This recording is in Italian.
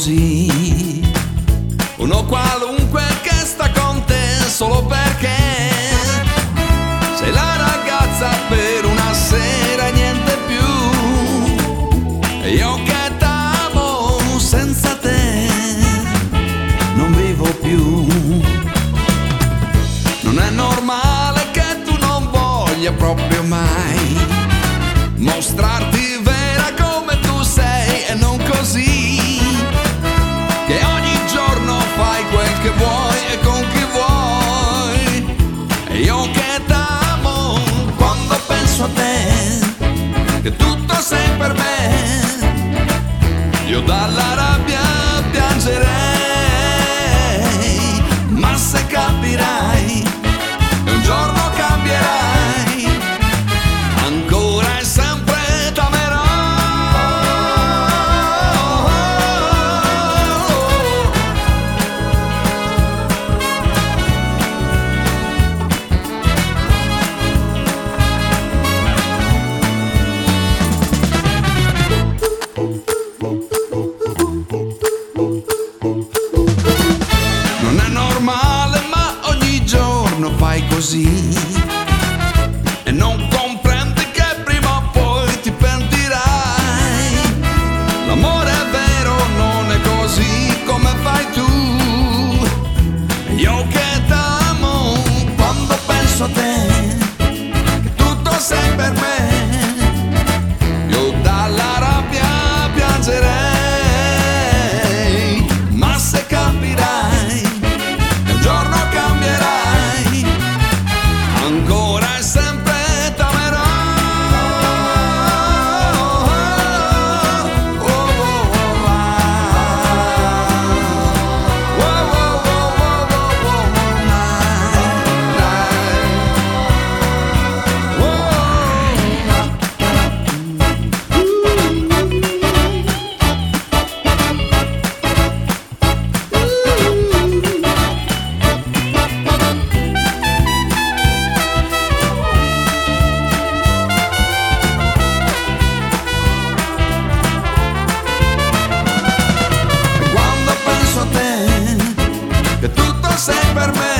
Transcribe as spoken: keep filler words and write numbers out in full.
così. Uno qualunque che sta con te solo perché sei la ragazza per una sera e niente più. E io che t'amo senza te non vivo più. Non è normale che tu non voglia proprio mai mostrarti vera come tu sei e non così, che ogni giorno fai quel che vuoi e con chi vuoi. E io che t'amo quando penso a te, che tutto sei per me, io dalla rabbia piangerei, ma se capirai che un giorno cambierai, ancora e sempre t'amerò. Non è normale, ma ogni giorno fai così e non comprendi che prima o poi ti pentirai. L'amore è vero, non è così come fai tu. Io che t'amo quando penso a te, che tutto sei per me, io dalla rabbia piangerei, ma se capirai che un giorno cambierai, ancora e sempre t'amerò. Oh, oh, oh, ah. Oh, oh, oh, oh, oh, oh, dai, dai. Oh, quando penso a te, che tutto sei per me,